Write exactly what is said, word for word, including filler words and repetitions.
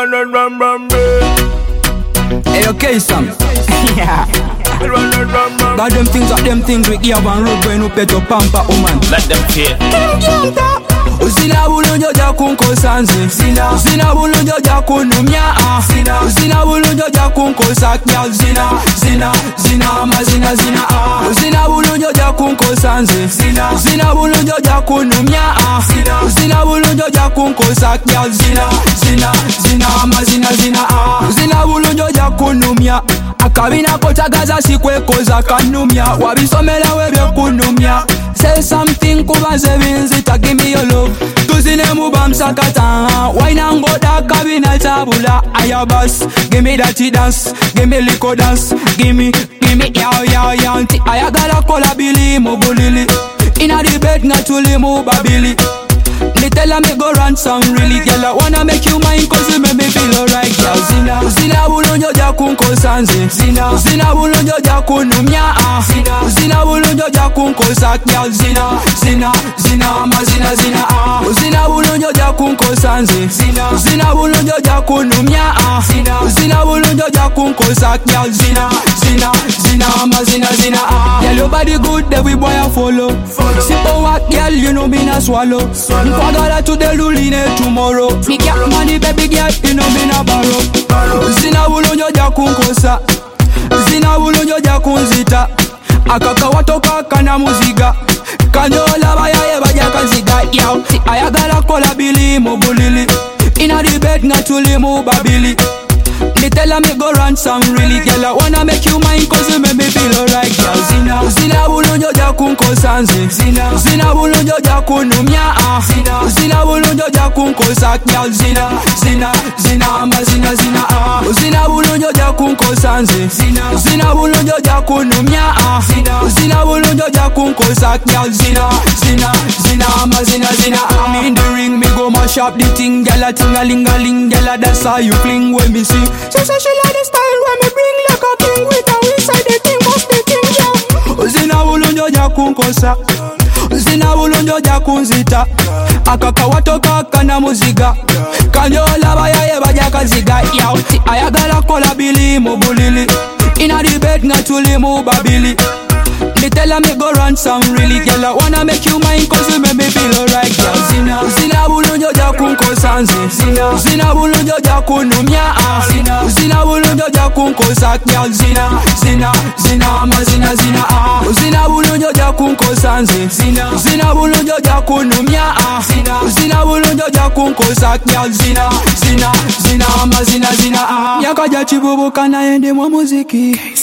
run, run, run, run, Hey, okay, Sam. Yeah. Got them things up, them things with you and road when you pet up pamper, woman. Let them fear. Uzina bulunjo ja kunkosa nze Uzina bulunjo ja kunumya Uzina bulunjo ja kunkosa kyal Zina, zina, zina, mazina, zina Uzina bulunjo ja kunkosa nze Uzina bulunjo ja kunumya Uzina bulunjo ja kunkosa kyal Zina, zina, zina, mazina, zina Uzina bulunjo ja kunumya Akabina kotagaza sikwekoza kanumya Wabisomela webye kunumya Say something kubanze binzita, give me your love Tuzine mubam sakata Wine and go da kabina tabula Ayabas, give me that dance Give me lico dance Give me, give me yaw yaw yaw Ayagala kola bili mubulili Inna the bed natuli mubabili Me tell her me go run some really girl I wanna make you mine cause you make me feel alright girl Zina, Zina bulunjo ja kunkosa nze Zina, Zina bulunjo ja kunumya Zina, Zina bulunjo ja kunkosa girl Zina, Zina, Zina, mazina, zina Zina bulunjo ja kunkosa nze Zina, Zina bulunjo ja kunumya Zina, Zina bulunjo ja kunkosa girl Zina, Zina, Zina, mazina, zina Girl your body good every boy I follow Simple walk girl you know me na swallow Nkwagala today luline tomorrow Me get money baby girl you know me na borrow Zina bulunjo ja kunkosa Zina bulunjo ja kunzita Akaka watoka kana muziga Kanyola bayaye baja kanziga Yow, ayagala kola bili mubulili Inna the bed natuli mubabili Me tell her me go run some really girl I wanna make you mine cause you make me feel alright girl Zina, Zina bulunjo ja kunkosa nze Zina, Zina bulunjo ja kunumya Zina, Zina bulunjo ja kunkosa girl Zina, Zina, Zina, mazina, zina Zina bulunjo ja kunkosa nze Zina, Zina bulunjo ja kunumya Zina, Zina bulunjo ja kunkosa girl Zina, Zina, Zina, mazina, zina Me in the ring me go mash up the thing girl a ting a ling a ling girl that's how you fling when me see She say she like the style when me bring like a king with a inside the thing, bust the thing, yeah. Zina bulunjo ja kunkosa Zina bulunjo ja kunzita Akaka watoka kana muziga Kanyola bayaye baja kanziga Yow, ayagala kola bili mubulili Inna the bed natuli mubabili Me tell her me go run some really girl I wanna make you mine cause you make me feel alright girl Zina, Zina bulunjo ja kunkosa nze Zina, Zina bulunjo ja kunumya Zina, Zina bulunjo ja kunkosa girl Zina, Zina, Zina, mazina, zina Zina bulunjo ja kunkosa nze Zina, Zina bulunjo ja kunumya Zina, Zina bulunjo ja kunkosa girl Zina, Zina, Zina, mazina, zina Yakaja chibubu kana ende mwa muziki